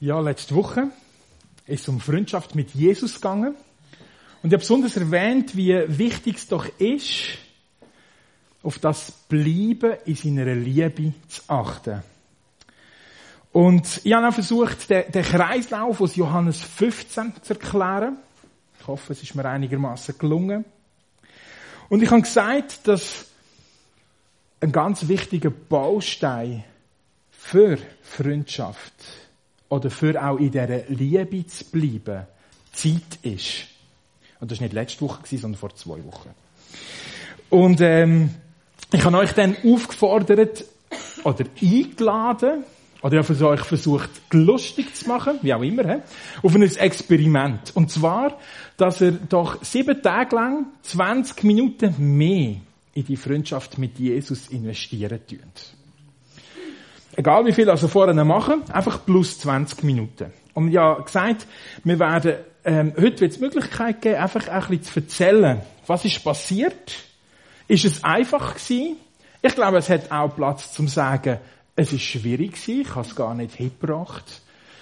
Ja, letzte Woche ist es um Freundschaft mit Jesus gegangen. Und ich habe besonders erwähnt, wie wichtig es doch ist, auf das Bleiben in seiner Liebe zu achten. Und ich habe auch versucht, den Kreislauf aus Johannes 15 zu erklären. Ich hoffe, es ist mir einigermaßen gelungen. Und ich habe gesagt, dass ein ganz wichtiger Baustein für Freundschaft oder für auch in dieser Liebe zu bleiben, Zeit ist. Und das war nicht letzte Woche, sondern vor 2 Wochen. Und ich habe euch dann aufgefordert oder eingeladen, oder ich habe euch versucht, lustig zu machen, wie auch immer, auf ein Experiment. Und zwar, dass ihr doch 7 Tage lang 20 Minuten mehr in die Freundschaft mit Jesus investieren tut. Egal wie viel also vorher machen, einfach plus 20 Minuten. Und ich habe gesagt, wir werden heute wird es die Möglichkeit geben, einfach ein bisschen zu erzählen, was ist passiert. Ist es einfach gewesen? Ich glaube, es hat auch Platz zum sagen, es ist schwierig gewesen, ich habe es gar nicht hingebracht.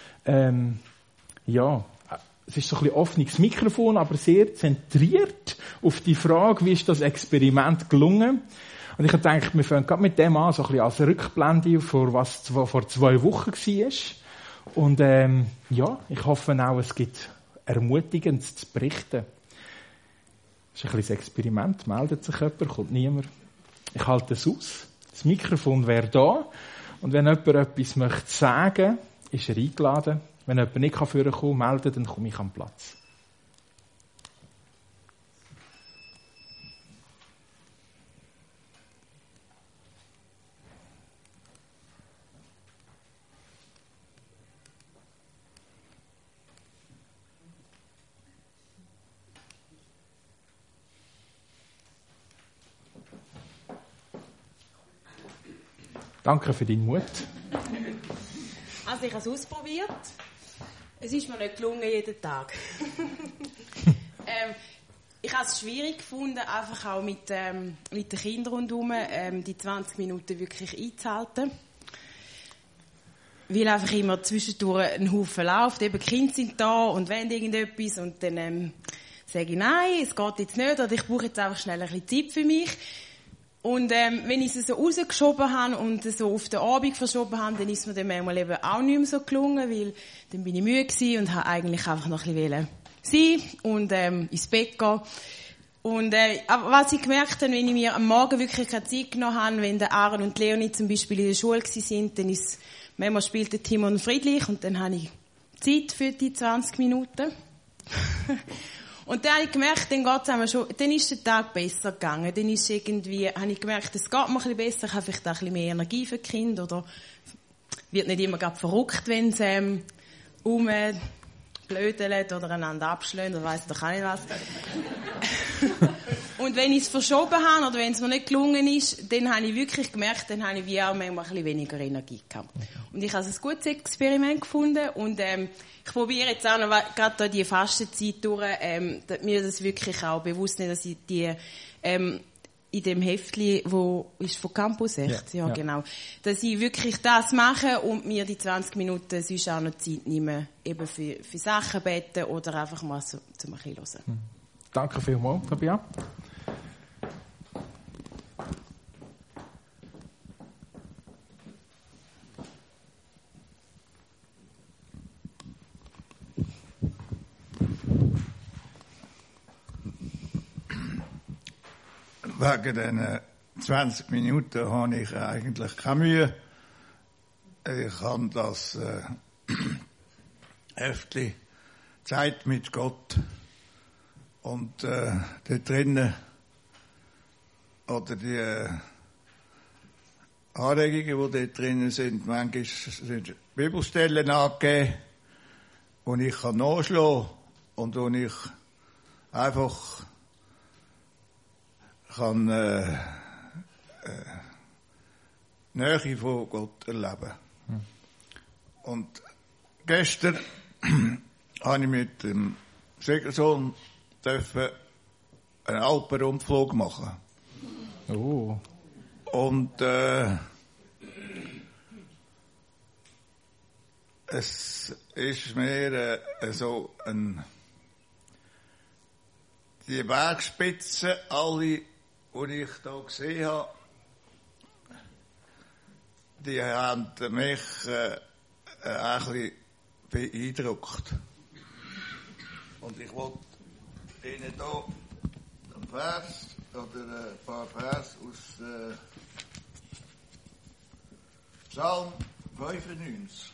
Ja, es ist so ein bisschen offenes Mikrofon, aber sehr zentriert auf die Frage, wie ist das Experiment gelungen. Und ich habe gedacht, wir fangen gerade mit dem an, so ein bisschen als Rückblende, vor was vor 2 Wochen war. Und ja, ich hoffe auch, es gibt Ermutigendes zu berichten. Das ist ein bisschen das Experiment. Meldet sich jemand, kommt niemand. Ich halte es aus. Das Mikrofon wäre da. Und wenn jemand etwas möchte sagen, ist er eingeladen. Wenn jemand nicht vorkommen kann, meldet, dann komme ich am Platz. Danke für deinen Mut. Also ich habe es ausprobiert. Es ist mir nicht gelungen, jeden Tag. Ich habe es schwierig gefunden, einfach auch mit den Kindern rundherum die 20 Minuten wirklich einzuhalten. Weil einfach immer zwischendurch ein Haufen läuft. Eben, die Kinder sind da und wollen irgendetwas und dann sage ich, nein, es geht jetzt nicht oder ich brauche jetzt einfach schnell ein bisschen Zeit für mich. Und wenn ich es so rausgeschoben habe und so auf den Abend verschoben habe, dann ist mir dann manchmal eben auch nicht mehr so gelungen, weil dann bin ich müde gewesen und habe eigentlich einfach noch ein bisschen sein und ins Bett gehen. Und aber was ich gemerkt habe, wenn ich mir am Morgen wirklich keine Zeit genommen habe, wenn der Aaron und Leonie zum Beispiel in der Schule waren, dann ist manchmal spielt der Timon friedlich und dann habe ich Zeit für die 20 Minuten. Und dann habe ich gemerkt, dann ist der Tag besser gegangen. Dann ist habe ich gemerkt, es geht mir ein bisschen besser, ich habe vielleicht auch ein bisschen mehr Energie für die Kinder oder wird nicht immer gerade verrückt, wenn sie rumblödeln oder einander abschlagen oder weiss doch auch nicht was. Und wenn ich es verschoben habe oder wenn es mir nicht gelungen ist, dann habe ich wirklich gemerkt, dann habe ich wie auch manchmal ein bisschen weniger Energie gehabt. Und ich habe es ein gutes Experiment gefunden und ich probiere jetzt auch noch, gerade da die Fastenzeit durch, mir das wirklich auch bewusst nicht, dass ich die in dem Heftli, wo ist von Campus echt? Ja, genau. Dass ich wirklich das mache und mir die 20 Minuten sonst auch noch Zeit nehme, eben für Sachen beten oder einfach mal so zum ein bisschen hören. Danke vielmals, Fabian. Wegen diesen 20 Minuten habe ich eigentlich keine Mühe. Ich habe das Heftli Zeit mit Gott und dort drinnen oder die Anregungen, die dort drinnen sind, manchmal sind Bibelstellen angegeben, wo ich nachschlagen kann und wo ich einfach kann Nähe von Gott erleben. Und gestern habe ich mit dem Schwiegersohn einen Alpenrundflug machen. Oh. Und Es ist mir die Bergspitzen, alle, die ich hier gesehen habe, die haben mich ein bisschen beeindruckt. Und ich wollte Ihnen hier einen Vers oder ein paar Vers aus Psalm 95.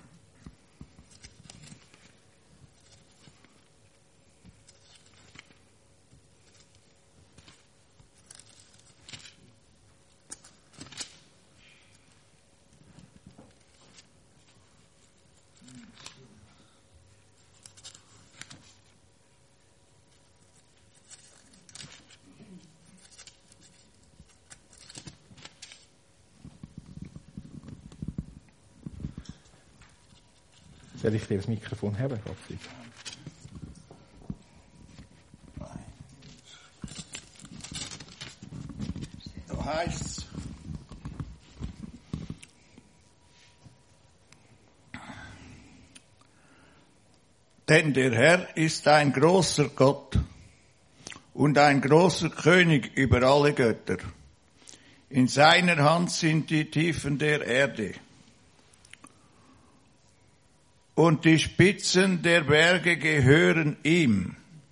Soll ich dir das Mikrofon haben, Gottfried? Da heißt es: Denn der Herr ist ein großer Gott und ein großer König über alle Götter. In seiner Hand sind die Tiefen der Erde. Und die Spitzen der Berge gehören ihm.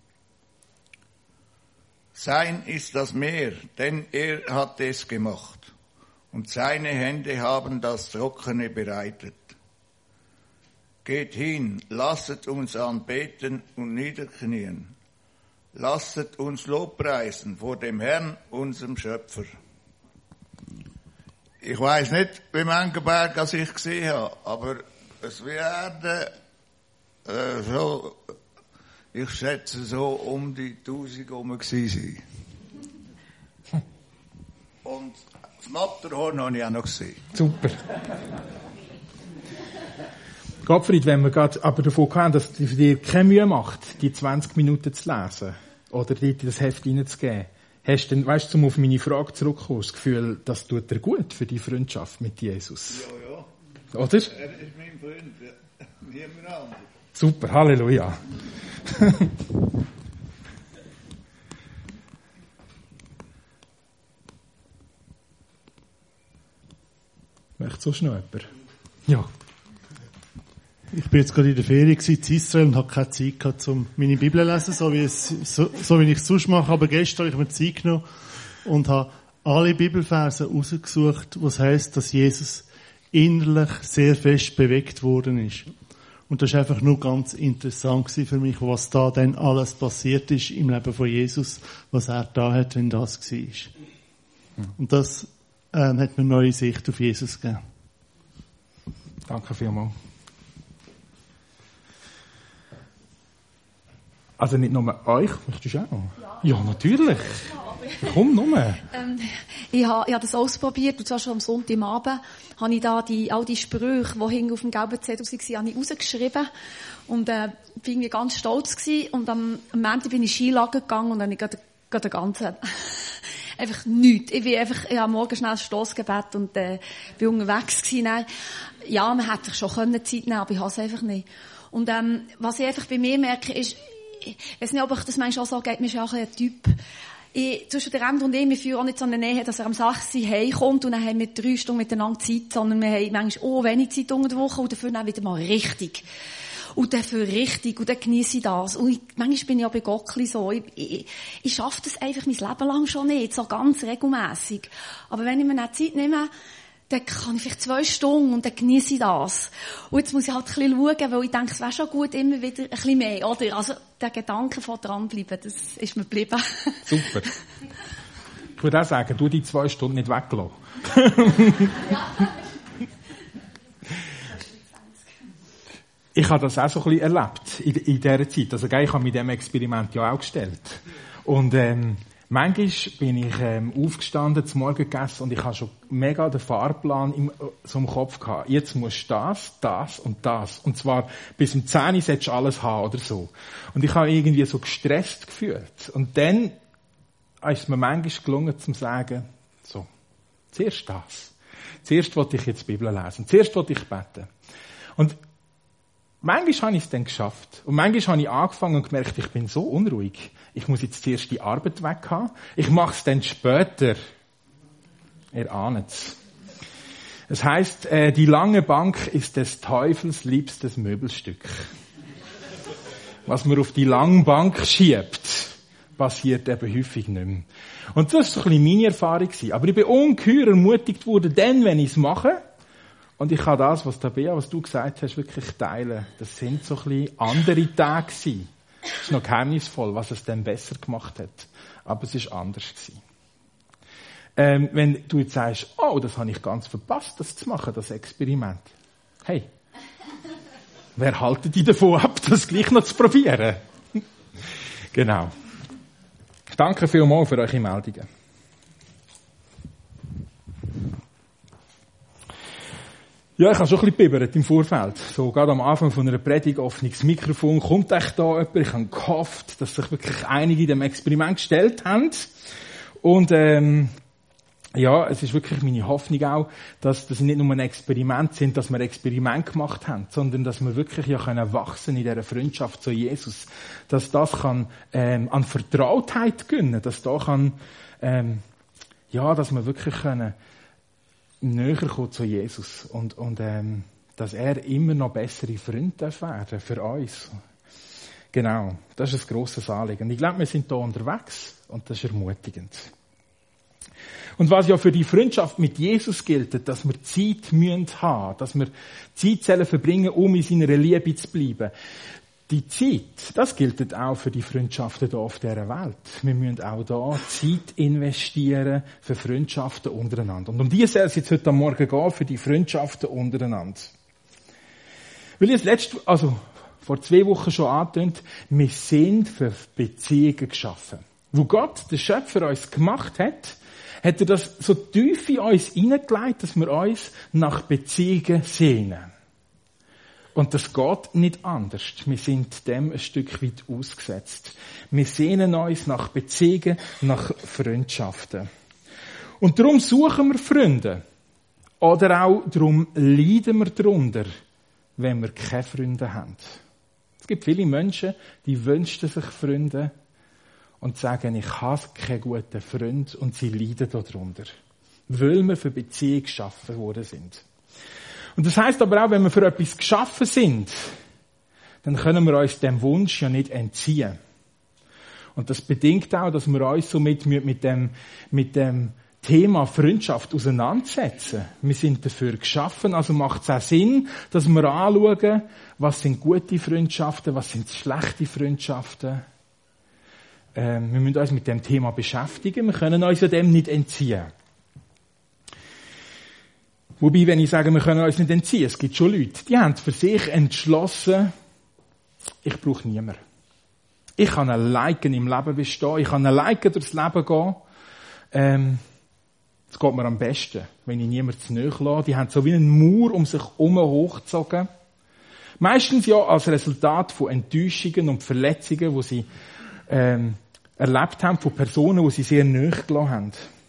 Sein ist das Meer, denn er hat es gemacht. Und seine Hände haben das Trockene bereitet. Geht hin, lasset uns anbeten und niederknien. Lasset uns Lobpreisen vor dem Herrn, unserem Schöpfer. Ich weiss nicht, wie manche Berge ich gesehen habe, aber es werden ich schätze so um die 1000 herum gewesen sein. Und das Matterhorn habe ich auch noch gesehen. Super. Gottfried, wenn wir gerade aber davon gehen, dass es dir keine Mühe macht, die 20 Minuten zu lesen oder dir das Heft reinzugeben, hast du dann, weißt du, um auf meine Frage zurückzukommen, das Gefühl, das tut dir gut für die Freundschaft mit Jesus? Ja. Oder? Er ist mein Freund, niemand anderes. Super, Halleluja. Möchte sonst noch jemand? Ja. Ich bin jetzt gerade in der Ferien in Israel und habe keine Zeit gehabt, um meine Bibel zu lesen, so wie ich es sonst mache. Aber gestern habe ich mir Zeit genommen und habe alle Bibelverse rausgesucht, was heisst, dass Jesus innerlich sehr fest bewegt worden ist. Und das war einfach nur ganz interessant für mich, was da dann alles passiert ist im Leben von Jesus, was er da hat, wenn das war. Und das hat mir eine neue Sicht auf Jesus gegeben. Danke vielmals. Also nicht nur euch, möchtest du auch? Ja, natürlich. Komm, nur. Ich habe das ausprobiert, und zwar schon am Sonntagabend, habe ich da all die Sprüche, die hinten auf dem gelben Zettel waren, habe ich rausgeschrieben. Und, bin irgendwie ganz stolz gewesen. Und am Montag bin ich Skilager gegangen und dann habe ich gerade den ganzen, einfach nichts. Ich habe morgen schnell ein Stossgebet und, bin unterwegs gewesen. Dann, ja, man hätte sich schon Zeit nehmen können, aber ich habe es einfach nicht. Und, was ich einfach bei mir merke, ist, ich weiß nicht, ob euch das manchmal auch so geht, mir ist ja auch ein Typ. Zwischen der Rand und ich, wir führen auch nicht so eine Nähe, dass er am 6 Uhr heimkommt und dann haben wir 3 Stunden miteinander Zeit, sondern wir haben manchmal wenig Zeit unter der Woche und dafür dann wieder mal richtig. Und dafür richtig, und dann genieße ich das. Und manchmal bin ich auch bei Gottli so. Ich schaffe das einfach mein Leben lang schon nicht, so ganz regelmässig. Aber wenn ich mir nicht Zeit nehme, dann kann ich vielleicht 2 Stunden und dann genieße ich das. Und jetzt muss ich halt ein bisschen schauen, weil ich denke, es wäre schon gut, immer wieder ein bisschen mehr, oder? Also, der Gedanke von dranbleiben, das ist mir geblieben. Super. Ich würde auch sagen, du die 2 Stunden nicht weglassen. Ich habe das auch so ein bisschen erlebt in dieser Zeit. Also, ich habe mit diesem Experiment ja auch gestellt. Und, manchmal bin ich aufgestanden, zum Morgen gegessen und ich habe schon mega den Fahrplan im Kopf gehabt. Jetzt musst du das und das. Und zwar bis um 10 Uhr solltest du alles haben oder so. Und ich habe irgendwie so gestresst gefühlt. Und dann ist es mir manchmal gelungen, zu sagen, so, zuerst das. Zuerst wollte ich jetzt die Bibel lesen. Zuerst wollte ich beten. Und Manchmal habe ich es dann geschafft. Und manchmal habe ich angefangen und gemerkt, ich bin so unruhig. Ich muss jetzt zuerst die Arbeit weg haben. Ich mache es dann später. Ihr ahnt es. Es heisst, die lange Bank ist des Teufels liebstes Möbelstück. Was man auf die lange Bank schiebt, passiert eben häufig nicht mehr. Und das war so ein bisschen meine Erfahrung. Aber ich bin ungeheuer ermutigt worden, dann, wenn ich es mache. Und ich kann das, was Tabea, was du gesagt hast, wirklich teilen. Das sind so ein bisschen andere Tage gewesen. Es ist noch geheimnisvoll, was es dann besser gemacht hat. Aber es ist anders gewesen. Wenn du jetzt sagst, oh, das habe ich ganz verpasst, das zu machen, das Experiment. Hey, wer haltet dich davon ab, das gleich noch zu probieren? Genau. Danke vielmals für eure Meldungen. Ja, ich habe schon ein bisschen bibbert im Vorfeld. So, gerade am Anfang von einer Predigt, offenes Mikrofon, kommt echt da jemand. Ich habe gehofft, dass sich wirklich einige dem Experiment gestellt haben. Und, ja, es ist wirklich meine Hoffnung auch, dass das nicht nur ein Experiment sind, dass wir ein Experiment gemacht haben, sondern dass wir wirklich ja können wachsen in dieser Freundschaft zu Jesus. Dass das kann, an Vertrautheit gewinnen, dass da kann, ja, dass wir wirklich können, näher kommen zu Jesus und dass er immer noch bessere Freunde werden für uns. Genau, das ist ein grosses Anliegen. Ich glaube, wir sind hier unterwegs und das ist ermutigend. Und was ja für die Freundschaft mit Jesus gilt, dass wir Zeit haben müssen, dass wir Zeit verbringen, um in seiner Liebe zu bleiben. Die Zeit, das gilt auch für die Freundschaften hier auf dieser Welt. Wir müssen auch da Zeit investieren für Freundschaften untereinander. Und um die soll es jetzt heute Morgen gehen, für die Freundschaften untereinander. Weil ich vor 2 Wochen schon angetönt, wir sind für Beziehungen geschaffen. Wo Gott, der Schöpfer, uns gemacht hat, hat er das so tief in uns hineingelegt, dass wir uns nach Beziehungen sehnen. Und das geht nicht anders. Wir sind dem ein Stück weit ausgesetzt. Wir sehnen uns nach Beziehungen, nach Freundschaften. Und darum suchen wir Freunde. Oder auch darum leiden wir darunter, wenn wir keine Freunde haben. Es gibt viele Menschen, die wünschen sich Freunde und sagen, ich habe keinen guten Freund und sie leiden darunter. Weil wir für Beziehungen geschaffen worden sind. Und das heisst aber auch, wenn wir für etwas geschaffen sind, dann können wir uns dem Wunsch ja nicht entziehen. Und das bedingt auch, dass wir uns somit mit dem Thema Freundschaft auseinandersetzen. Wir sind dafür geschaffen, also macht es auch Sinn, dass wir anschauen, was sind gute Freundschaften, was sind schlechte Freundschaften. Wir müssen uns mit dem Thema beschäftigen, wir können uns ja dem nicht entziehen. Wobei, wenn ich sage, wir können uns nicht entziehen, es gibt schon Leute, die haben für sich entschlossen, ich brauche niemanden. Ich kann alleine im Leben bestehen, ich kann alleine durchs Leben gehen. Es geht mir am besten, wenn ich niemanden zu nahe lasse. Die haben so wie einen Mauer um sich herum hochgezogen. Meistens ja als Resultat von Enttäuschungen und Verletzungen, die sie erlebt haben von Personen, die sie sehr nahe gelassen haben.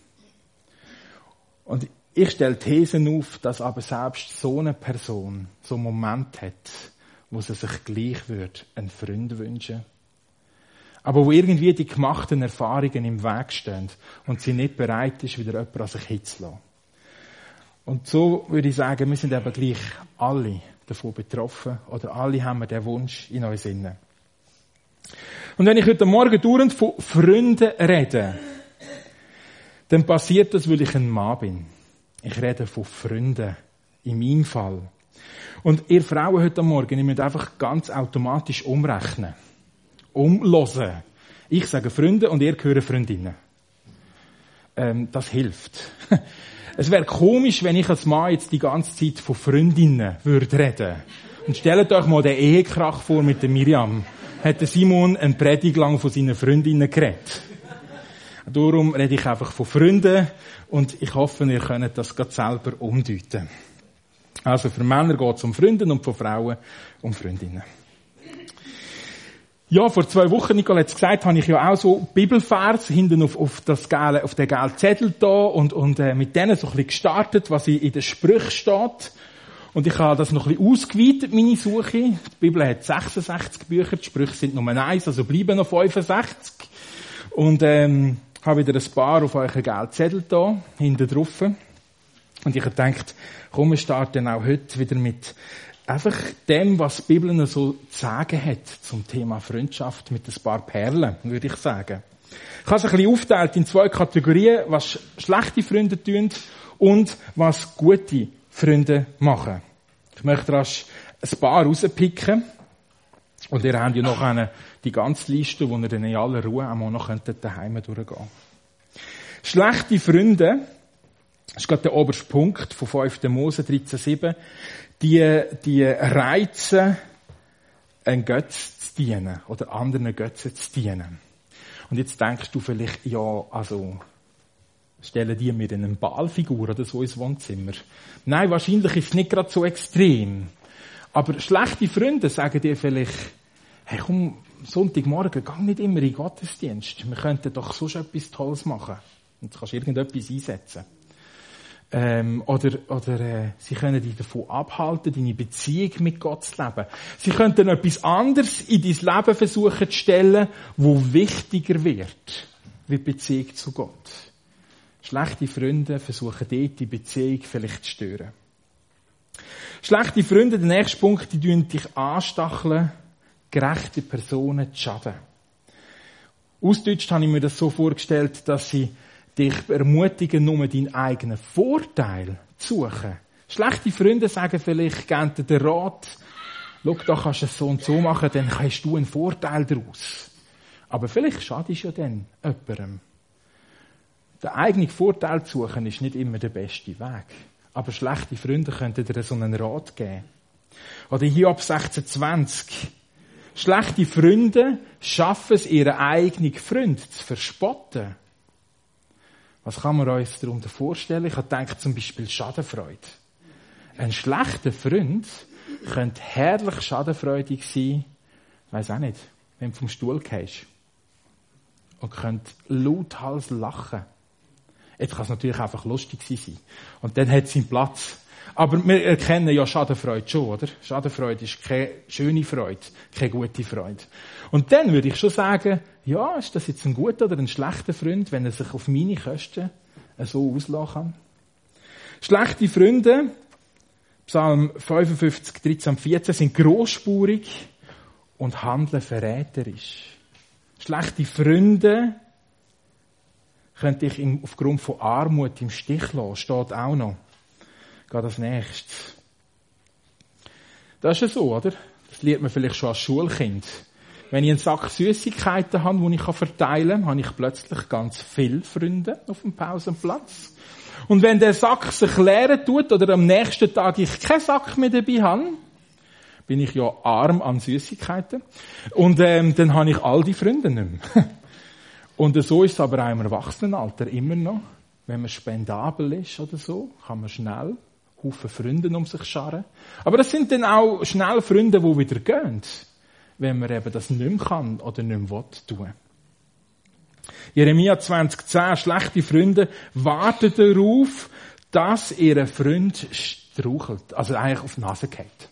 Und ich stelle Thesen auf, dass aber selbst so eine Person so einen Moment hat, wo sie sich gleich würde einen Freund wünschen. Aber wo irgendwie die gemachten Erfahrungen im Weg stehen und sie nicht bereit ist, wieder jemanden an sich hinzulassen. Und so würde ich sagen, wir sind eben gleich alle davon betroffen oder alle haben wir den Wunsch in uns inne. Und wenn ich heute Morgen dauernd von Freunden rede, dann passiert das, weil ich ein Mann bin. Ich rede von Freunden, in meinem Fall. Und ihr Frauen heute Morgen, ihr müsst einfach ganz automatisch umrechnen. Umhören. Ich sage Freunde und ihr hören Freundinnen. Das hilft. Es wäre komisch, wenn ich als Mann jetzt die ganze Zeit von Freundinnen würde reden. Und stellt euch mal den Ehekrach vor mit der Miriam. Hat der Simon eine Predigt lang von seinen Freundinnen geredet. Darum rede ich einfach von Freunden und ich hoffe, ihr könnt das gerade selber umdeuten. Also für Männer geht es um Freunde und für Frauen um Freundinnen. Ja, vor 2 Wochen, Nicole hat es gesagt, habe ich ja auch so Bibelvers hinten auf den gelben Zettel da und mit denen so ein bisschen gestartet, was in den Sprüchen steht. Und ich habe das noch ein bisschen ausgeweitet, meine Suche. Die Bibel hat 66 Bücher, die Sprüche sind Nummer 1, also bleiben noch 65. Und habe wieder ein paar auf euren Geldzettel da, hinten drauf. Und ich habe gedacht, komm, wir starten auch heute wieder mit einfach dem, was die Bibel so zu sagen hat zum Thema Freundschaft, mit ein paar Perlen, würde ich sagen. Ich habe es ein bisschen aufgeteilt in 2 Kategorien, was schlechte Freunde tun und was gute Freunde machen. Ich möchte rasch ein paar rauspicken. Und ihr habt ja noch die ganze Liste, wo ihr dann in aller Ruhe einmal noch daheim durchgehen könnt. Schlechte Freunde, das ist gerade der oberste Punkt von 5. Mose 13,7, die reizen, einen Götzen zu dienen oder anderen Götzen zu dienen. Und jetzt denkst du vielleicht, ja, also, stellen die mir eine Baalfigur oder so ins Wohnzimmer? Nein, wahrscheinlich ist es nicht gerade so extrem. Aber schlechte Freunde sagen dir vielleicht, hey komm, Sonntagmorgen, geh nicht immer in den Gottesdienst. Wir könnten doch sonst etwas Tolles machen. Und du kannst irgendetwas einsetzen. Oder sie können dich davon abhalten, deine Beziehung mit Gott zu leben. Sie könnten etwas anderes in dein Leben versuchen zu stellen, wo wichtiger wird, wie die Beziehung zu Gott. Schlechte Freunde versuchen dort die Beziehung vielleicht zu stören. Schlechte Freunde, der nächste Punkt, die tun dich anstacheln, gerechte Personen zu schaden. Ausgedeutscht habe ich mir das so vorgestellt, dass sie dich ermutigen, nur deinen eigenen Vorteil zu suchen. Schlechte Freunde sagen vielleicht, geben dir den Rat, schau, da kannst du es so und so machen, dann hast du einen Vorteil daraus. Aber vielleicht schadest du ja dann jemandem. Den eigenen Vorteil zu suchen ist nicht immer der beste Weg. Aber schlechte Freunde könnten dir so einen Rat geben. Oder Hiob 16,20. Schlechte Freunde schaffen es, ihren eigenen Freund zu verspotten. Was kann man uns darunter vorstellen? Ich habe gedacht, zum Beispiel Schadenfreude. Ein schlechter Freund könnte herrlich schadenfreudig sein, weiss auch nicht, wenn du vom Stuhl gehst. Und könnte lauthals lachen. Jetzt kann es natürlich einfach lustig sein. Und dann hat es seinen Platz. Aber wir erkennen ja Schadenfreude schon, oder? Schadenfreude ist keine schöne Freude, keine gute Freude. Und dann würde ich schon sagen, ja, ist das jetzt ein guter oder ein schlechter Freund, wenn er sich auf meine Kosten so auslassen kann? Schlechte Freunde, Psalm 55, 13, 14, sind grossspurig und handeln verräterisch. Schlechte Freunde könnte ich aufgrund von Armut im Stich lassen, steht auch noch. Geht als nächstes. Das ist ja so, oder? Das lernt man vielleicht schon als Schulkind. Wenn ich einen Sack Süßigkeiten habe, den ich verteilen kann, habe ich plötzlich ganz viele Freunde auf dem Pausenplatz. Und wenn der Sack sich leeren tut oder am nächsten Tag ich keinen Sack mehr dabei habe, bin ich ja arm an Süßigkeiten. Und dann habe ich all die Freunde nicht mehr. Und so ist es aber auch im Erwachsenenalter immer noch. Wenn man spendabel ist oder so, kann man schnell Haufen Freunde um sich scharen. Aber das sind dann auch schnell Freunde, die wieder gehen, wenn man eben das nicht mehr kann oder nicht mehr tun. Jeremia 20,10, schlechte Freunde warten darauf, dass ihr Freund strauchelt, also eigentlich auf die Nase geht.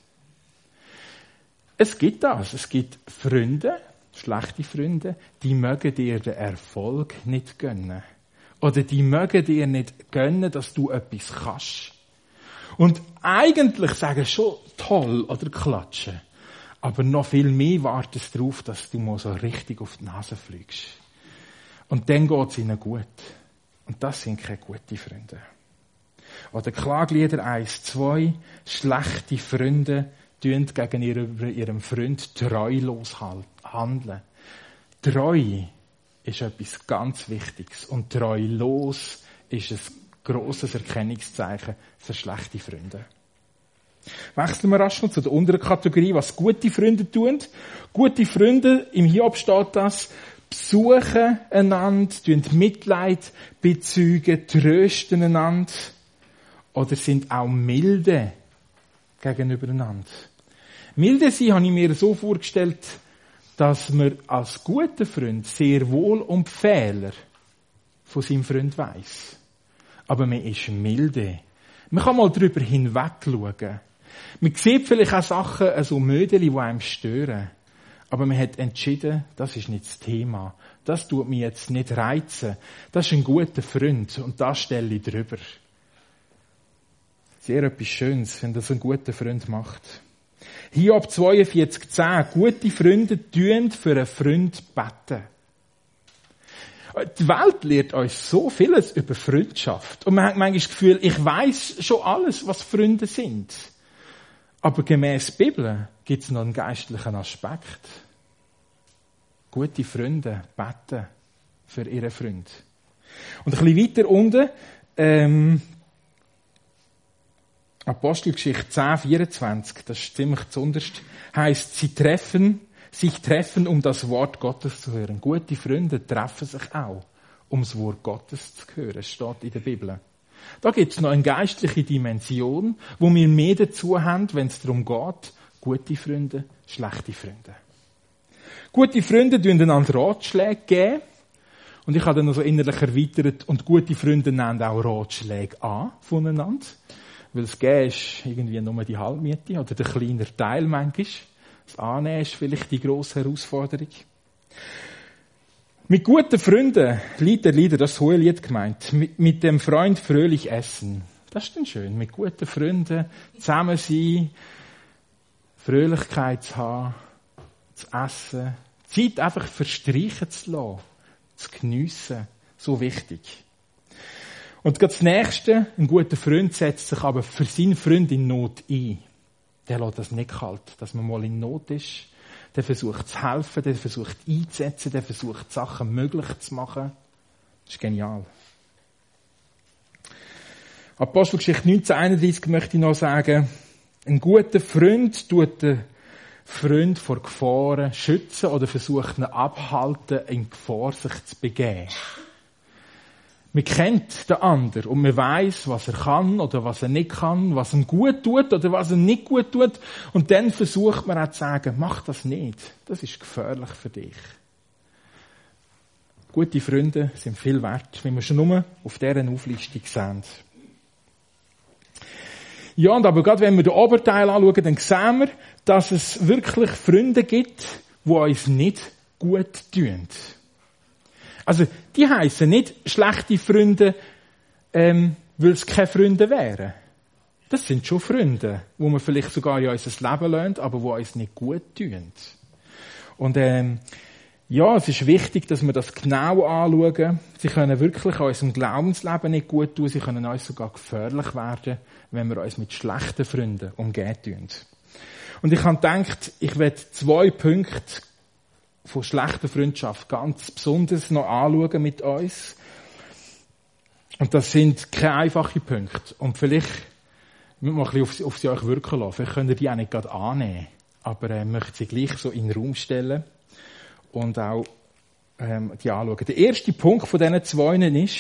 Es gibt das. Es gibt Freunde, schlechte Freunde, die mögen dir den Erfolg nicht gönnen. Oder die mögen dir nicht gönnen, dass du etwas kannst. Und eigentlich sagen schon toll oder klatschen. Aber noch viel mehr warten sie darauf, dass du mal so richtig auf die Nase fliegst. Und dann geht es ihnen gut. Und das sind keine guten Freunde. Oder Klaglieder 1, 2, schlechte Freunde tun gegenüber ihrem Freund treulos handeln. Treu ist etwas ganz Wichtiges. Und treulos ist ein grosses Erkennungszeichen für schlechte Freunde. Wechseln wir rasch noch zu der unteren Kategorie, was gute Freunde tun. Gute Freunde, im Hiob steht das, besuchen einander, tun Mitleid bezeugen, trösten einander oder sind auch milde gegenüber einander. Milde sein habe ich mir so vorgestellt, dass man als guter Freund sehr wohl um die Fehler von seinem Freund weiss. Aber man ist milde. Man kann mal darüber hinwegschauen. Man sieht vielleicht auch Sachen, also Mödeli, die einem stören. Aber man hat entschieden, das ist nicht das Thema. Das tut mich jetzt nicht reizen. Das ist ein guter Freund und das stelle ich drüber. Sehr etwas Schönes, wenn das ein guter Freund macht. Hiob 42,10. Gute Freunde tun für einen Freund beten. Die Welt lehrt uns so vieles über Freundschaft. Und man hat manchmal das Gefühl, ich weiss schon alles, was Freunde sind. Aber gemäss Bibel gibt es noch einen geistlichen Aspekt. Gute Freunde beten für ihren Freund. Und ein bisschen weiter unten, Apostelgeschichte 10,24, das ist ziemlich zunderst, heisst, sich treffen, um das Wort Gottes zu hören. Gute Freunde treffen sich auch, um das Wort Gottes zu hören. Es steht in der Bibel. Da gibt es noch eine geistliche Dimension, wo wir mehr dazu haben, wenn es darum geht, gute Freunde, schlechte Freunde. Gute Freunde geben einander Ratschläge geben. Und ich habe dann also innerlich erweitert, und gute Freunde nehmen auch Ratschläge an voneinander. Weil das Geben ist irgendwie nur die Halbmiete oder der kleine Teil manchmal. Das Annehmen ist vielleicht die grosse Herausforderung. Mit guten Freunden, Lieder, das ist hohe Lied gemeint, mit dem Freund fröhlich essen. Das ist dann schön. Mit guten Freunden zusammen sein, Fröhlichkeit zu haben, zu essen, Zeit einfach verstreichen zu lassen, zu geniessen. So wichtig. Und das Nächste, ein guter Freund setzt sich aber für seinen Freund in Not ein. Der lässt das nicht kalt, dass man mal in Not ist. Der versucht zu helfen, der versucht einzusetzen, der versucht Sachen möglich zu machen. Das ist genial. Apostelgeschichte 1931 möchte ich noch sagen, ein guter Freund tut den Freund vor Gefahren schützen oder versucht ihn abhalten, in Gefahr sich zu begeben. Man kennt den anderen und man weiss, was er kann oder was er nicht kann, was ihm gut tut oder was ihm nicht gut tut. Und dann versucht man auch zu sagen, mach das nicht. Das ist gefährlich für dich. Gute Freunde sind viel wert, wie wir schon nur auf dieser Auflistung sehen. Ja, und aber gerade wenn wir den Oberteil anschauen, dann sehen wir, dass es wirklich Freunde gibt, die uns nicht gut tun. Also, die heissen nicht schlechte Freunde, weil es keine Freunde wären. Das sind schon Freunde, wo man vielleicht sogar in unser Leben lernt, aber die uns nicht gut tun. Und ja, es ist wichtig, dass wir das genau anschauen. Sie können wirklich unserem Glaubensleben nicht gut tun, sie können uns sogar gefährlich werden, wenn wir uns mit schlechten Freunden umgehen tun. Und ich habe gedacht, ich werde 2 Punkte von schlechter Freundschaft ganz besonders noch anschauen mit uns. Und das sind keine einfachen Punkte. Und vielleicht müssen wir ein bisschen auf sie euch wirken lassen. Vielleicht könnt ihr die auch nicht gerade annehmen. Aber ich möchte sie gleich so in den Raum stellen und auch die anschauen. Der erste Punkt von diesen 2 ist,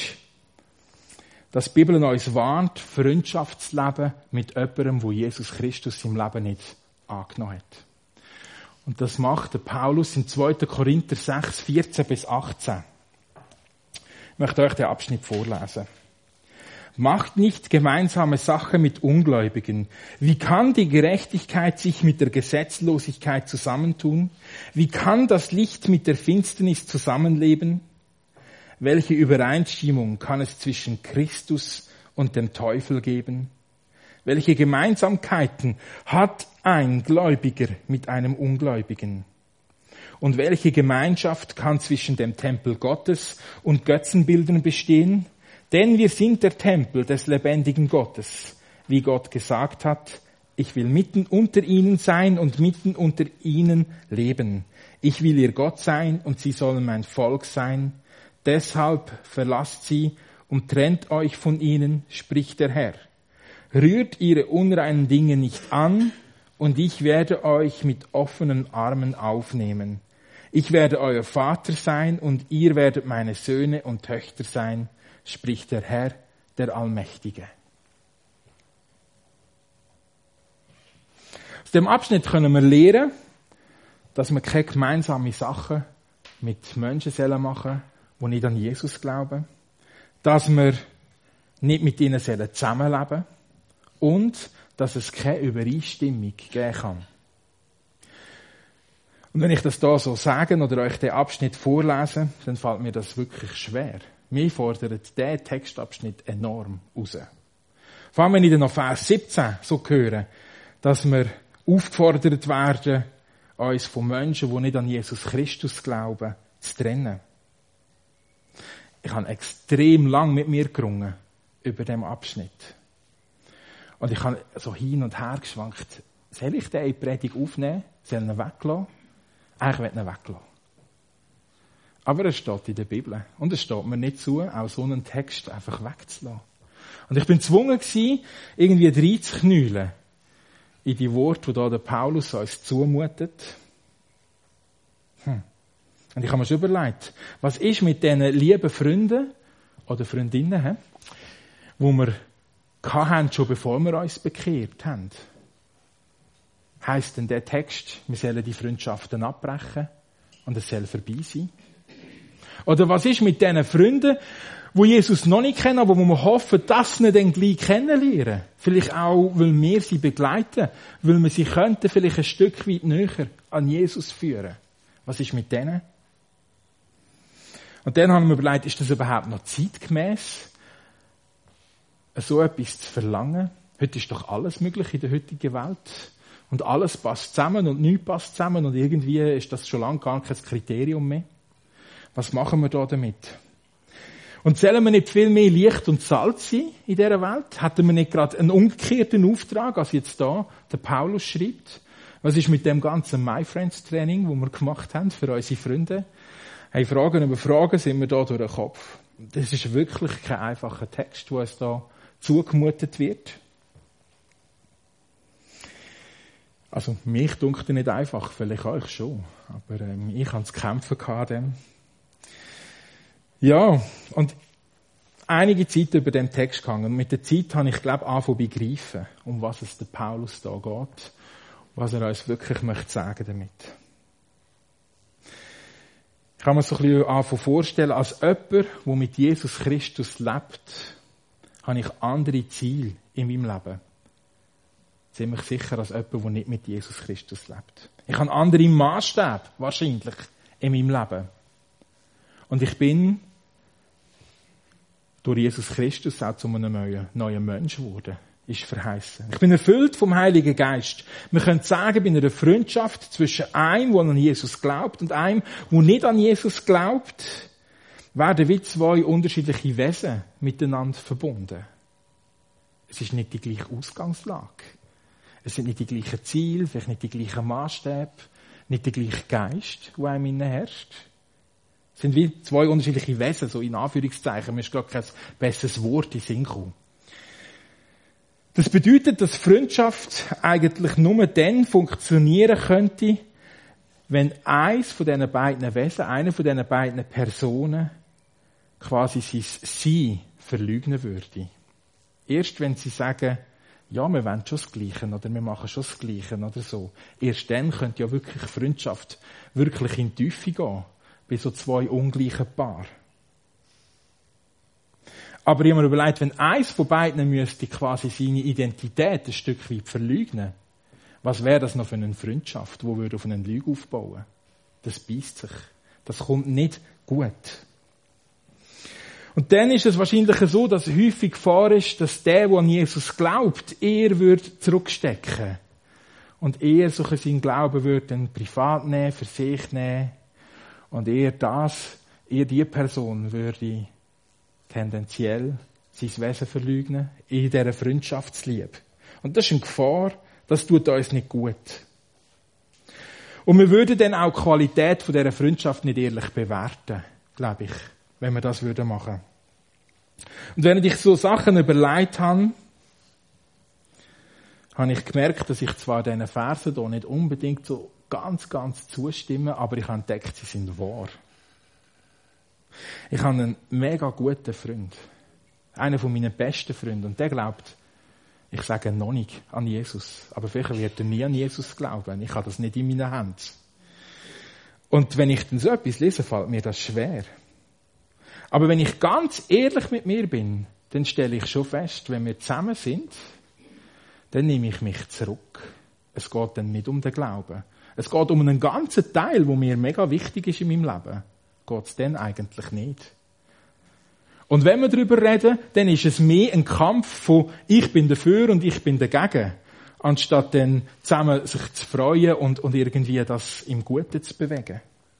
dass die Bibel uns warnt, Freundschaft zu leben mit jemandem, wo Jesus Christus im Leben nicht angenommen hat. Und das macht der Paulus in 2. Korinther 6, 14 bis 18. Ich möchte euch den Abschnitt vorlesen. Macht nicht gemeinsame Sache mit Ungläubigen. Wie kann die Gerechtigkeit sich mit der Gesetzlosigkeit zusammentun? Wie kann das Licht mit der Finsternis zusammenleben? Welche Übereinstimmung kann es zwischen Christus und dem Teufel geben? Welche Gemeinsamkeiten hat ein Gläubiger mit einem Ungläubigen? Und welche Gemeinschaft kann zwischen dem Tempel Gottes und Götzenbildern bestehen? Denn wir sind der Tempel des lebendigen Gottes, wie Gott gesagt hat, ich will mitten unter ihnen sein und mitten unter ihnen leben. Ich will ihr Gott sein und sie sollen mein Volk sein. Deshalb verlasst sie und trennt euch von ihnen, spricht der Herr. Rührt ihre unreinen Dinge nicht an, und ich werde euch mit offenen Armen aufnehmen. Ich werde euer Vater sein, und ihr werdet meine Söhne und Töchter sein, spricht der Herr, der Allmächtige. Aus dem Abschnitt können wir lernen, dass wir keine gemeinsamen Sachen mit Menschen machen sollen, die nicht an Jesus glauben. Dass wir nicht mit ihnen zusammenleben sollen. Und dass es keine Übereinstimmung geben kann. Und wenn ich das da so sage oder euch den Abschnitt vorlese, dann fällt mir das wirklich schwer. Mir fordert der Textabschnitt enorm raus. Vor allem, wenn ich dann noch Vers 17 so höre, dass wir aufgefordert werden, uns von Menschen, die nicht an Jesus Christus glauben, zu trennen. Ich habe extrem lang mit mir gerungen über diesen Abschnitt. Und ich habe so hin und her geschwankt. Soll ich den in die Predigt aufnehmen? Soll ich ihn weglassen? Eigentlich will ich ihn weglassen. Aber es steht in der Bibel. Und es steht mir nicht zu, auch so einen Text einfach wegzulassen. Und ich bin gezwungen gewesen, irgendwie reinzuknüllen in die Worte, die da der Paulus uns zumutet. Und ich habe mir schon überlegt, was ist mit diesen lieben Freunden oder Freundinnen, die wir hatten, schon bevor wir uns bekehrt haben? Heisst denn der Text, wir sollen die Freundschaften abbrechen und es soll vorbei sein? Oder was ist mit diesen Freunden, die Jesus noch nicht kennen, aber wo wir hoffen, dass sie dann gleich kennenlernen? Vielleicht auch, weil wir sie begleiten, weil wir sie könnten vielleicht ein Stück weit näher an Jesus führen. Was ist mit denen? Und dann haben wir überlegt, ist das überhaupt noch zeitgemäß, so etwas zu verlangen? Heute ist doch alles möglich in der heutigen Welt. Und alles passt zusammen und nichts passt zusammen und irgendwie ist das schon lange gar kein Kriterium mehr. Was machen wir da damit? Und sollen wir nicht viel mehr Licht und Salz sein in dieser Welt? Hätten wir nicht gerade einen umgekehrten Auftrag, als jetzt da der Paulus schreibt? Was ist mit dem ganzen My Friends Training, das wir gemacht haben für unsere Freunde? Hey, Fragen über Fragen sind wir da durch den Kopf. Das ist wirklich kein einfacher Text, der uns da zugemutet wird. Also, mich dunkt nicht einfach, vielleicht euch schon. Aber ich habe zu kämpfen gehabt. Ja, und einige Zeit über dem Text gegangen. Und mit der Zeit habe ich, glaube ich, angefangen zu begreifen, um was es der Paulus da geht. Was er uns wirklich möchte sagen damit. Ich kann mir so ein bisschen anfangen vorstellen, als jemand, der mit Jesus Christus lebt, habe ich andere Ziele in meinem Leben. Ziemlich sicher als jemand, der nicht mit Jesus Christus lebt. Ich habe andere Maßstäbe, wahrscheinlich, in meinem Leben. Und ich bin durch Jesus Christus auch zu einem neuen Mensch geworden, ist verheißen. Ich bin erfüllt vom Heiligen Geist. Wir können sagen, bei einer Freundschaft zwischen einem, der an Jesus glaubt, und einem, der nicht an Jesus glaubt, werden wie zwei unterschiedliche Wesen miteinander verbunden. Es ist nicht die gleiche Ausgangslage. Es sind nicht die gleichen Ziele, vielleicht nicht die gleichen Maßstäbe, nicht der gleiche Geist, der einem innen herrscht. Es sind wie zwei unterschiedliche Wesen, so in Anführungszeichen. Mir ist gerade kein besseres Wort in den Sinn gekommen. Das bedeutet, dass Freundschaft eigentlich nur dann funktionieren könnte, wenn eins von diesen beiden Wesen, eine von diesen beiden Personen, quasi sein Sein verleugnen würde. Erst wenn sie sagen, ja, wir wollen schon das Gleiche oder wir machen schon das Gleiche oder so. Erst dann könnte ja wirklich Freundschaft wirklich in die Tiefe gehen, bei so zwei ungleichen Paaren. Aber ich habe mir überlegt, wenn eins von beiden müsste quasi seine Identität ein Stück weit verleugnen, was wäre das noch für eine Freundschaft, die würde auf einen Lüge aufbauen? Das beißt sich. Das kommt nicht gut. Und dann ist es wahrscheinlich so, dass häufig Gefahr ist, dass der an Jesus glaubt, eher würde zurückstecken. Und eher so seinen Glauben würde dann privat nehmen, für sich nehmen. Und eher die Person würde tendenziell sein Wesen verleugnen, in dieser Freundschaftsliebe. Und das ist eine Gefahr, das tut uns nicht gut. Und wir würden dann auch die Qualität von dieser Freundschaft nicht ehrlich bewerten, glaube ich, wenn wir das machen würden. Und wenn ich so Sachen überlegt habe, habe ich gemerkt, dass ich zwar diesen Versen hier nicht unbedingt so ganz zustimme, aber ich habe entdeckt, sie sind wahr. Ich habe einen mega guten Freund. Einer von meinen besten Freunden. Und der glaubt, ich sage noch nicht an Jesus. Aber vielleicht wird er nie an Jesus glauben. Ich habe das nicht in meinen Händen. Und wenn ich dann so etwas lese, fällt mir das schwer. Aber wenn ich ganz ehrlich mit mir bin, dann stelle ich schon fest, wenn wir zusammen sind, dann nehme ich mich zurück. Es geht dann nicht um den Glauben. Es geht um einen ganzen Teil, der mir mega wichtig ist in meinem Leben. Geht es dann eigentlich nicht. Und wenn wir darüber reden, dann ist es mehr ein Kampf von ich bin dafür und ich bin dagegen, anstatt dann zusammen sich zu freuen und irgendwie das im Guten zu bewegen.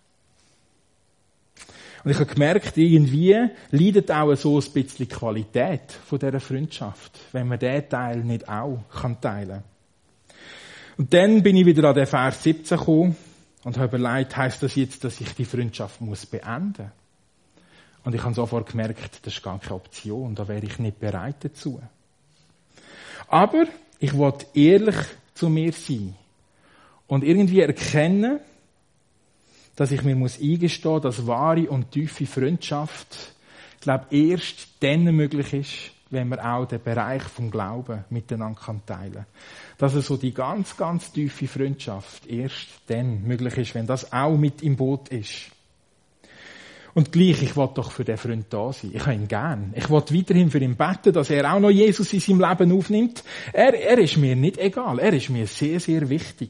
Und ich habe gemerkt, irgendwie leidet auch so ein bisschen die Qualität von dieser Freundschaft, wenn man diesen Teil nicht auch teilen kann. Und dann bin ich wieder an den Vers 17 gekommen und habe überlegt, heisst das jetzt, dass ich die Freundschaft beenden muss? Und ich habe sofort gemerkt, das ist gar keine Option, da wäre ich nicht bereit dazu. Aber ich wollte ehrlich zu mir sein und irgendwie erkennen, dass ich mir eingestehen muss, dass wahre und tiefe Freundschaft, ich glaube, erst dann möglich ist, wenn man auch den Bereich vom Glauben miteinander teilen kann. Dass so die ganz, ganz tiefe Freundschaft erst dann möglich ist, wenn das auch mit im Boot ist. Und gleich, ich will doch für den Freund da sein. Ich habe ihn gern. Ich will weiterhin für ihn beten, dass er auch noch Jesus in seinem Leben aufnimmt. Er ist mir nicht egal. Er ist mir sehr, sehr wichtig.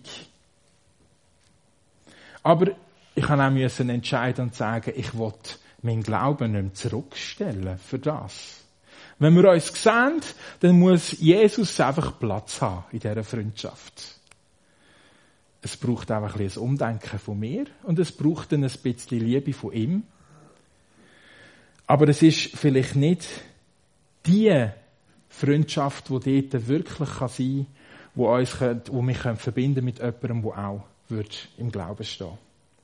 Aber ich kann auch entscheiden und sagen, ich will meinen Glauben nicht mehr zurückstellen für das. Wenn wir uns sehen, dann muss Jesus einfach Platz haben in dieser Freundschaft. Es braucht auch ein bisschen Umdenken von mir und es braucht dann ein bisschen Liebe von ihm. Aber es ist vielleicht nicht die Freundschaft, die dort wirklich sein kann, die mich verbinden mit jemandem, der auch im Glauben stehen.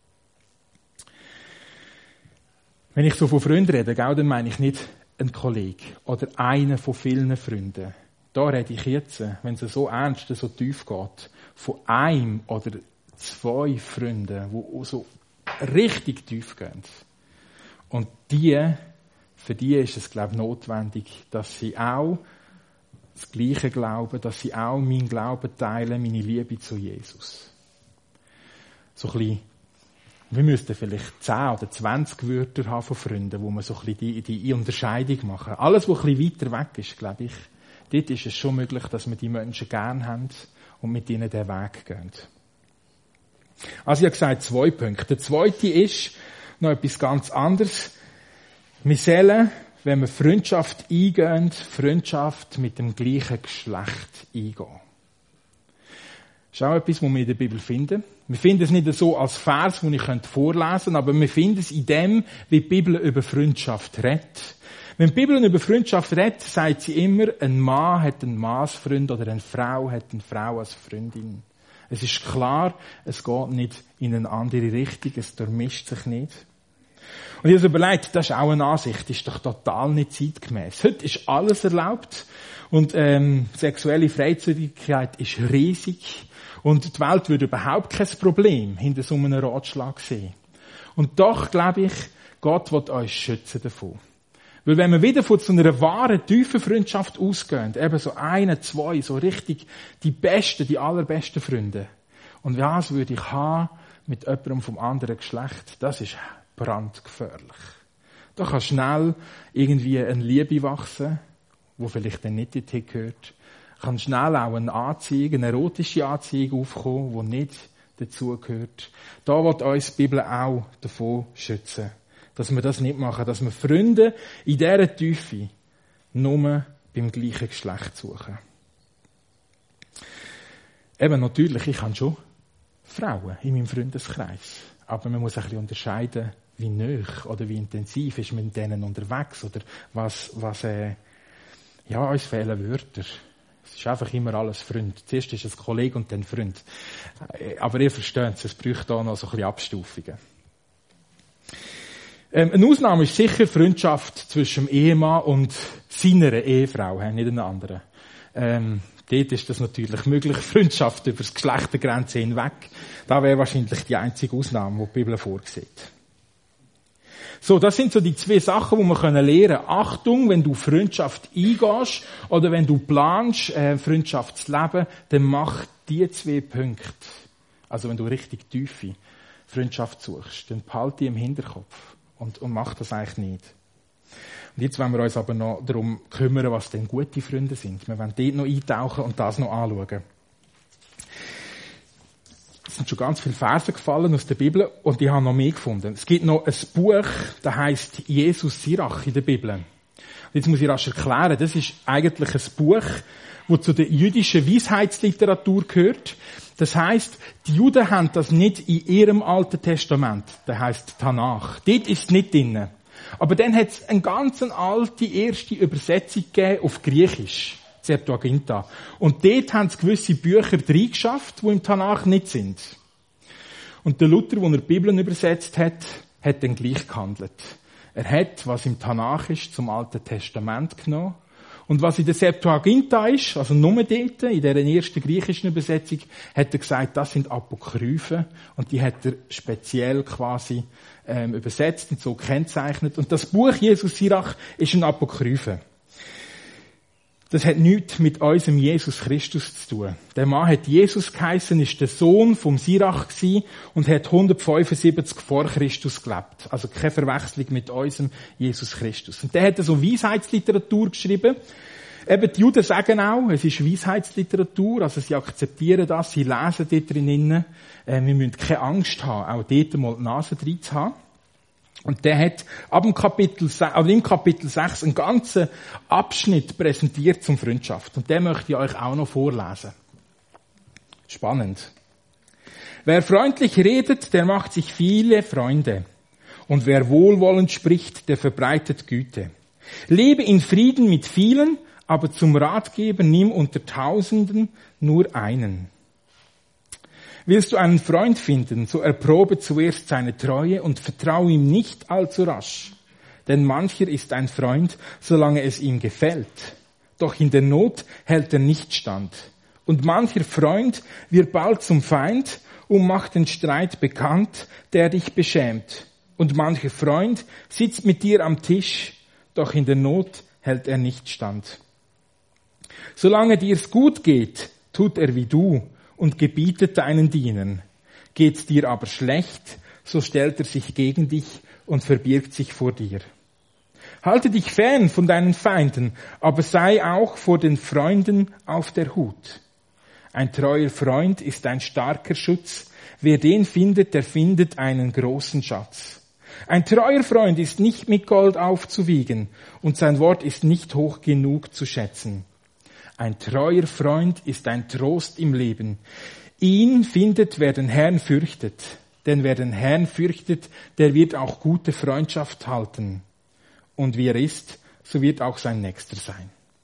Wenn ich so von Freunden rede, dann meine ich nicht einen Kollegen oder einen von vielen Freunden. Da rede ich jetzt, wenn es so ernst, so tief geht, von einem oder zwei Freunden, die so richtig tief gehen. Und für die ist es, glaube ich, notwendig, dass sie auch das Gleiche glauben, dass sie auch meinen Glauben teilen, meine Liebe zu Jesus. So ein bisschen, wir müssten vielleicht 10 oder 20 Wörter haben von Freunden, wo wir so ein bisschen die Unterscheidung machen. Alles, was ein bisschen weiter weg ist, glaube ich, dort ist es schon möglich, dass wir die Menschen gern haben und mit ihnen den Weg gehen. Also ich habe gesagt, 2 Punkte. Der zweite ist noch etwas ganz anderes. Wir sollen, wenn wir Freundschaft eingehen, Freundschaft mit dem gleichen Geschlecht eingehen. Das ist auch etwas, was wir in der Bibel finden. Wir finden es nicht so als Vers, den ich vorlesen könnte, aber wir finden es in dem, wie die Bibel über Freundschaft redet. Wenn die Bibel über Freundschaft redet, sagt sie immer, ein Mann hat einen Mann als Freund oder eine Frau hat eine Frau als Freundin. Es ist klar, es geht nicht in eine andere Richtung, es durchmischt sich nicht. Und ich habe überlegt, das ist auch eine Ansicht, das ist doch total nicht zeitgemäß. Heute ist alles erlaubt und sexuelle Freizügigkeit ist riesig und die Welt würde überhaupt kein Problem hinter so einem Ratschlag sehen. Und doch, glaube ich, Gott will uns schützen davon. Weil wenn wir wieder von so einer wahren, tiefen Freundschaft ausgehen, eben so 1, 2, so richtig die besten, die allerbesten Freunde. Und was würde ich haben mit jemandem vom anderen Geschlecht? Das ist brandgefährlich. Da kann schnell irgendwie eine Liebe wachsen, die vielleicht dann nicht dorthin gehört. Kann schnell auch eine erotische Anziehung aufkommen, die nicht dazu gehört. Da will uns die Bibel auch davon schützen. Dass wir das nicht machen, dass wir Freunde in dieser Tiefe nur beim gleichen Geschlecht suchen. Eben, natürlich, ich habe schon Frauen in meinem Freundeskreis. Aber man muss ein bisschen unterscheiden, wie nahe oder wie intensiv ist man mit denen unterwegs oder was uns fehlen Wörter. Es ist einfach immer alles Freund. Zuerst ist es Kollege und dann Freund. Aber ihr versteht es bräuchte da noch so ein bisschen Abstufungen. Eine Ausnahme ist sicher Freundschaft zwischen dem Ehemann und seiner Ehefrau, nicht einer anderen. Dort ist das natürlich möglich, Freundschaft über das Geschlechtergrenze hinweg. Da wäre wahrscheinlich die einzige Ausnahme, die die Bibel vorsieht. So, das sind so die 2 Sachen, die wir lernen können. Achtung, wenn du Freundschaft eingehst oder wenn du planst, Freundschaft zu leben, dann mach die 2 Punkte. Also wenn du richtig tiefe Freundschaft suchst, dann behalte die im Hinterkopf und mach das eigentlich nicht. Und jetzt wollen wir uns aber noch darum kümmern, was denn gute Freunde sind. Wir wollen dort noch eintauchen und das noch anschauen. Es sind schon ganz viele Verse gefallen aus der Bibel und ich habe noch mehr gefunden. Es gibt noch ein Buch, das heisst Jesus Sirach in der Bibel. Und jetzt muss ich rasch erklären, das ist eigentlich ein Buch, das zu der jüdischen Weisheitsliteratur gehört. Das heisst, die Juden haben das nicht in ihrem Alten Testament, das heisst Tanach. Dort ist es nicht drin. Aber dann hat es eine ganz alte erste Übersetzung gegeben auf Griechisch, Septuaginta. Und dort haben sie gewisse Bücher reingeschafft, die im Tanach nicht sind. Und der Luther, der die Bibel übersetzt hat, hat dann gleich gehandelt. Er hat, was im Tanach ist, zum Alten Testament genommen. Und was in der Septuaginta ist, also nur dort, in dieser ersten griechischen Übersetzung, hat er gesagt, das sind Apokryphen. Und die hat er speziell quasi übersetzt und so gekennzeichnet. Und das Buch Jesus Sirach ist ein Apokryphe. Das hat nichts mit unserem Jesus Christus zu tun. Der Mann hat Jesus geheissen, ist der Sohn vom Sirach gewesen und hat 175 vor Christus gelebt. Also keine Verwechslung mit unserem Jesus Christus. Und der hat so Weisheitsliteratur geschrieben. Eben, die Juden sagen auch, es ist Weisheitsliteratur, also sie akzeptieren das, sie lesen dort drinnen. Wir müssen keine Angst haben, auch dort mal die Nase drin zu haben. Und der hat im Kapitel 6 einen ganzen Abschnitt präsentiert zum Freundschaft. Und den möchte ich euch auch noch vorlesen. Spannend. Wer freundlich redet, der macht sich viele Freunde. Und wer wohlwollend spricht, der verbreitet Güte. Lebe in Frieden mit vielen, aber zum Ratgeber nimm unter Tausenden nur einen. Willst du einen Freund finden, so erprobe zuerst seine Treue und vertraue ihm nicht allzu rasch. Denn mancher ist ein Freund, solange es ihm gefällt. Doch in der Not hält er nicht stand. Und mancher Freund wird bald zum Feind und macht den Streit bekannt, der dich beschämt. Und mancher Freund sitzt mit dir am Tisch, doch in der Not hält er nicht stand. Solange dir's gut geht, tut er wie du und gebietet deinen Dienern. Geht's dir aber schlecht, so stellt er sich gegen dich und verbirgt sich vor dir. Halte dich fern von deinen Feinden, aber sei auch vor den Freunden auf der Hut. Ein treuer Freund ist ein starker Schutz. Wer den findet, der findet einen großen Schatz. Ein treuer Freund ist nicht mit Gold aufzuwiegen und sein Wort ist nicht hoch genug zu schätzen. Ein treuer Freund ist ein Trost im Leben. Ihn findet, wer den Herrn fürchtet. Denn wer den Herrn fürchtet, der wird auch gute Freundschaft halten. Und wie er ist, so wird auch sein Nächster sein.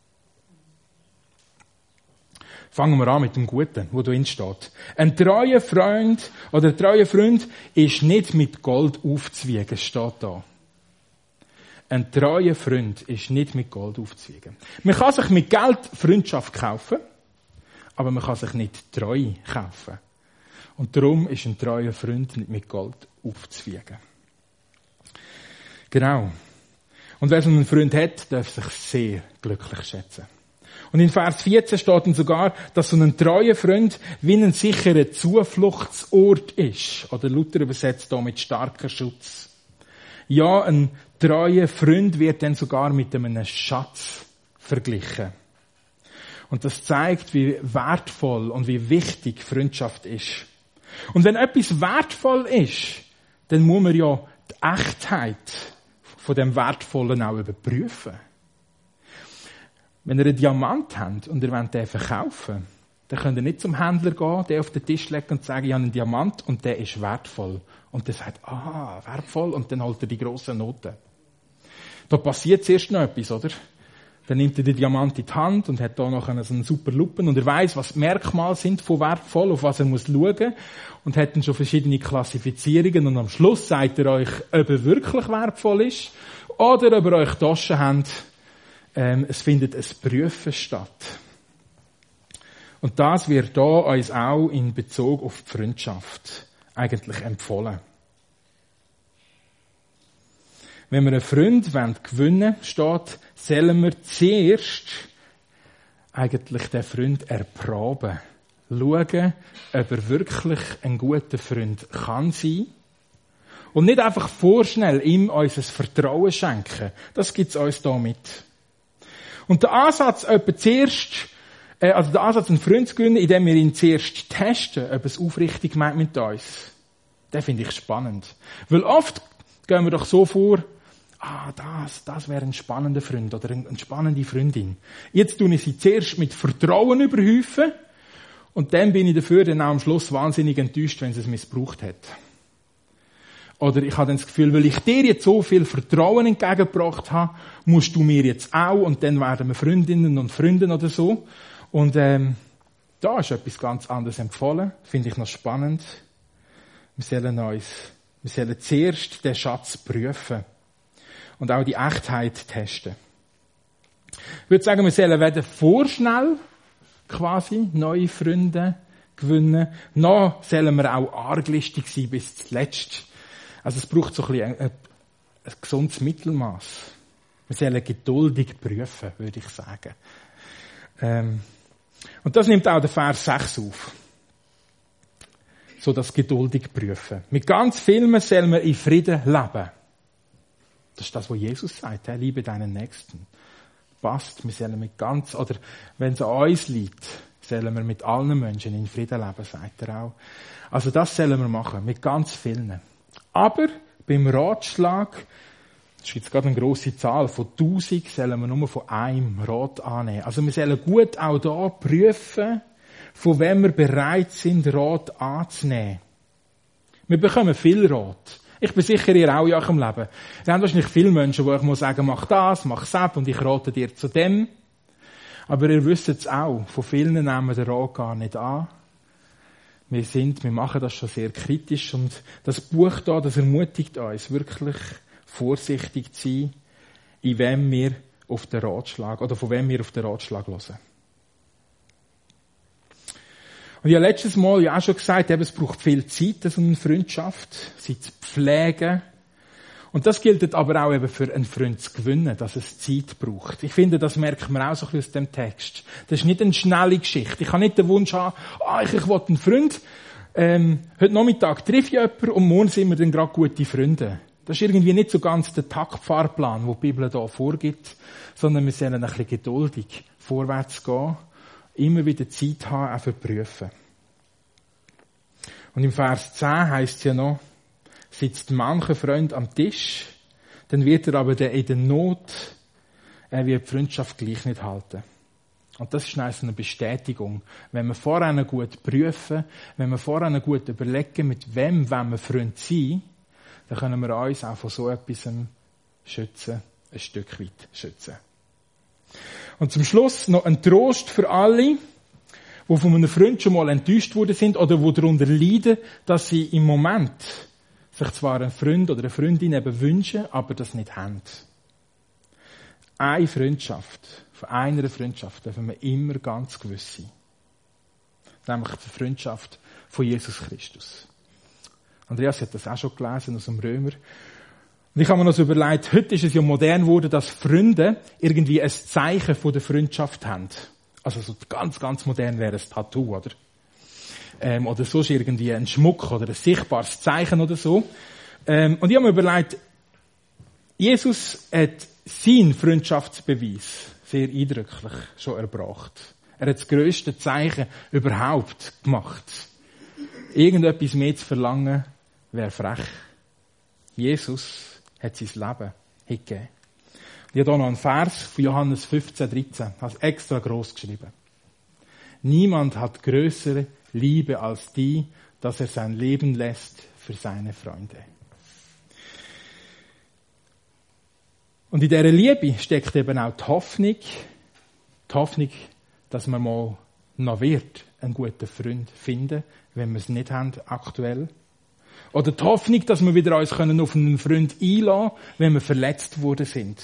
Fangen wir an mit dem Guten, wo drin steht. Ein treuer Freund oder ein treuer Freund ist nicht mit Gold aufzuwiegen, steht da. Ein treuer Freund ist nicht mit Gold aufzuwiegen. Man kann sich mit Geld Freundschaft kaufen, aber man kann sich nicht Treue kaufen. Und darum ist ein treuer Freund nicht mit Gold aufzuwiegen. Genau. Und wer so einen Freund hat, darf sich sehr glücklich schätzen. Und in Vers 14 steht dann sogar, dass so ein treuer Freund wie ein sicherer Zufluchtsort ist. Oder Luther übersetzt da mit starker Schutz. Ja, ein treuer Freund wird dann sogar mit einem Schatz verglichen. Und das zeigt, wie wertvoll und wie wichtig Freundschaft ist. Und wenn etwas wertvoll ist, dann muss man ja die Echtheit von dem Wertvollen auch überprüfen. Wenn ihr einen Diamant habt und ihr wollt den verkaufen, dann könnt ihr nicht zum Händler gehen, den auf den Tisch legen und sagen, ich habe einen Diamant und der ist wertvoll. Und der sagt, wertvoll, und dann holt er die grossen Noten. Da passiert zuerst noch etwas, oder? Dann nimmt er den Diamant in die Hand und hat da noch so einen super Lupen und er weiss, was die Merkmale sind von wertvoll, auf was er muss schauen, und hat dann schon verschiedene Klassifizierungen, und am Schluss sagt er euch, ob er wirklich wertvoll ist oder ob ihr euch Taschen habt. Es findet ein Prüfen statt. Und das wird da uns auch in Bezug auf die Freundschaft eigentlich empfohlen. Wenn wir einen Freund gewinnen wollen, steht, sollen wir zuerst eigentlich den Freund erproben. Schauen, ob er wirklich ein guter Freund kann sein. Und nicht einfach vorschnell ihm unser Vertrauen schenken. Das gibt's uns da mit. Und der Ansatz, der Ansatz, einen Freund zu gewinnen, indem wir ihn zuerst testen, ob es aufrichtig meint mit uns, den finde ich spannend. Weil oft gehen wir doch so vor, das wäre ein spannender Freund oder eine spannende Freundin. Jetzt tue ich sie zuerst mit Vertrauen überhäufen und dann bin ich dafür dann auch am Schluss wahnsinnig enttäuscht, wenn sie es missbraucht hat. Oder ich habe dann das Gefühl, weil ich dir jetzt so viel Vertrauen entgegengebracht habe, musst du mir jetzt auch und dann werden wir Freundinnen und Freunde oder so. Und da ist etwas ganz anderes empfohlen, finde ich noch spannend. Wir sollen zuerst den Schatz prüfen und auch die Echtheit testen. Ich würde sagen, wir sollen weder vorschnell quasi neue Freunde gewinnen, noch sollen wir auch arglistig sein bis zuletzt. Also es braucht so ein bisschen ein gesundes Mittelmaß. Wir sollen geduldig prüfen, würde ich sagen. Und das nimmt auch der Vers 6 auf. So das geduldig prüfen. Mit ganz vielen sollen wir in Frieden leben. Das ist das, was Jesus sagt. Liebe deinen Nächsten. Passt, wir sollen mit ganz, oder wenn es an uns liegt, sollen wir mit allen Menschen in Frieden leben, sagt er auch. Also das sollen wir machen, mit ganz vielen. Aber beim Ratschlag, das ist jetzt gerade eine grosse Zahl, von 1000 sollen wir nur von einem Rat annehmen. Also wir sollen gut auch da prüfen, von wem wir bereit sind, Rat anzunehmen. Wir bekommen viel Rat. Ich bin sicher, ihr auch in eurem Leben. Ihr habt wahrscheinlich viele Menschen, die ich sagen, mach das, mach das und ich rate dir zu dem. Aber ihr wisst es auch, von vielen nehmen wir den Rat gar nicht an. Wir machen das schon sehr kritisch und das Buch da, das ermutigt uns, wirklich vorsichtig zu sein, in wem wir auf den Ratschlag, oder von wem wir auf den Ratschlag hören. Und ich habe letztes Mal ja auch schon gesagt, es braucht viel Zeit, so eine Freundschaft, sie zu pflegen. Und das gilt aber auch eben für einen Freund zu gewinnen, dass es Zeit braucht. Ich finde, das merkt man auch so ein bisschen aus dem Text. Das ist nicht eine schnelle Geschichte. Ich habe nicht den Wunsch haben, ich will einen Freund, heute Nachmittag treffe ich jemanden und morgen sind wir dann gerade gute Freunde. Das ist irgendwie nicht so ganz der Taktfahrplan, den die Bibel hier vorgibt, sondern wir sollen ein bisschen geduldig vorwärts gehen, immer wieder Zeit haben, auch für Prüfen. Und im Vers 10 heisst es ja noch, sitzt mancher Freund am Tisch, dann wird er aber in der Not wie die Freundschaft gleich nicht halten. Und das ist eine Bestätigung. Wenn wir vorher gut prüfen, wenn wir vorher gut überlegen, mit wem wollen wir Freund sein, dann können wir uns auch von so etwas schützen, ein Stück weit schützen. Und zum Schluss noch ein Trost für alle, die von einem Freund schon mal enttäuscht worden sind oder die darunter leiden, dass sie im Moment sich zwar einen Freund oder eine Freundin eben wünschen, aber das nicht haben. Von einer Freundschaft dürfen wir immer ganz gewiss sein. Nämlich die Freundschaft von Jesus Christus. Andreas hat das auch schon gelesen aus dem Römer. Und ich habe mir noch so überlegt, heute ist es ja modern geworden, dass Freunde irgendwie ein Zeichen von der Freundschaft haben. Also so ganz, ganz modern wäre ein Tattoo, oder? Oder sonst irgendwie ein Schmuck oder ein sichtbares Zeichen oder so. Und ich habe mir überlegt, Jesus hat seinen Freundschaftsbeweis sehr eindrücklich schon erbracht. Er hat das grösste Zeichen überhaupt gemacht. Irgendetwas mehr zu verlangen, wäre frech. Jesus hat sein Leben hingegeben. Ich habe hier noch einen Vers von Johannes 15,13. Ich habe es extra gross geschrieben. Niemand hat größere Liebe als die, dass er sein Leben lässt für seine Freunde. Und in dieser Liebe steckt eben auch die Hoffnung, dass man mal noch wird, einen guten Freund finden, wenn wir es nicht haben aktuell. Oder die Hoffnung, dass wir wieder uns auf einen Freund einlassen können, wenn wir verletzt worden sind.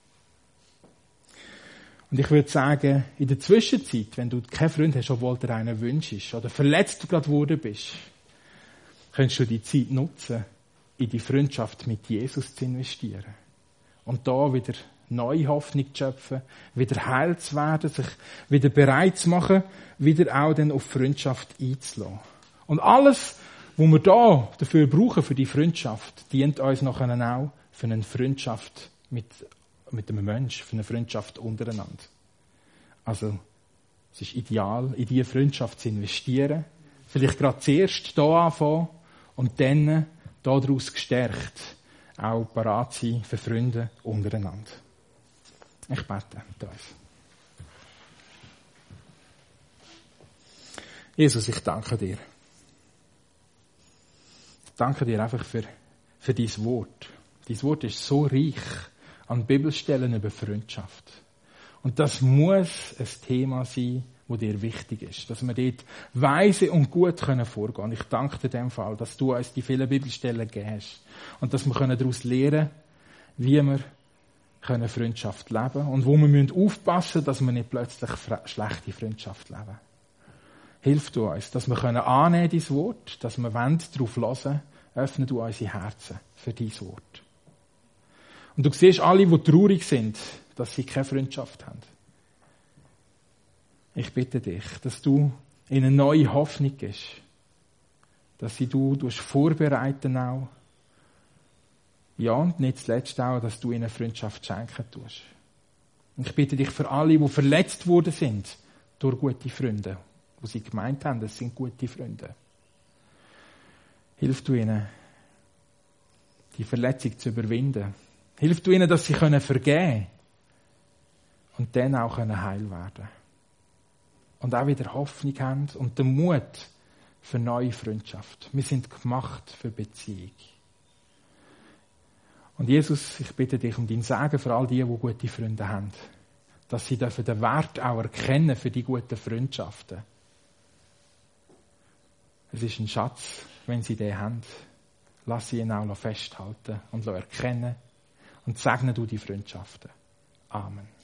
Und ich würde sagen, in der Zwischenzeit, wenn du keinen Freund hast, obwohl dir einen wünschst, oder verletzt gerade worden bist, kannst du die Zeit nutzen, in die Freundschaft mit Jesus zu investieren. Und da wieder neue Hoffnung zu schöpfen, wieder heil zu werden, sich wieder bereit zu machen, wieder auch dann auf Freundschaft einzulassen. Und alles, wo wir da dafür brauchen, für die Freundschaft, dient uns nachher auch für eine Freundschaft mit einem Menschen, für eine Freundschaft untereinander. Also, es ist ideal, in diese Freundschaft zu investieren. Vielleicht gerade zuerst hier anfangen und dann daraus gestärkt auch parat sein für Freunde untereinander. Ich bete mit uns. Jesus, ich danke dir. Ich danke dir einfach für dein Wort. Dein Wort ist so reich an Bibelstellen über Freundschaft. Und das muss ein Thema sein, das dir wichtig ist. Dass wir dort weise und gut vorgehen können. Ich danke dir in dem Fall, dass du uns die vielen Bibelstellen gegeben hast. Und dass wir daraus lernen können, wie wir Freundschaft leben können. Und wo wir aufpassen müssen, dass wir nicht plötzlich schlechte Freundschaft leben. Hilf du uns, dass wir annehmen dein Wort, dass wir darauf hören, öffne du unsere Herzen für dein Wort. Und du siehst alle, die traurig sind, dass sie keine Freundschaft haben. Ich bitte dich, dass du ihnen eine neue Hoffnung gibst, dass sie du vorbereiten auch. Ja, und nicht zuletzt auch, dass du ihnen Freundschaft schenken tust. Und ich bitte dich für alle, die verletzt worden sind durch gute Freunde, wo sie gemeint haben, das sind gute Freunde. Hilf du ihnen, die Verletzung zu überwinden. Hilf du ihnen, dass sie vergeben können und dann auch heil werden. Und auch wieder Hoffnung haben und den Mut für neue Freundschaft. Wir sind gemacht für Beziehung. Und Jesus, ich bitte dich um dein Segen für all die gute Freunde haben. Dass sie den Wert auch erkennen für die guten Freundschaften. Es ist ein Schatz, wenn sie den haben. Lass sie ihn auch festhalten und erkennen. Und segne du die Freundschaften. Amen.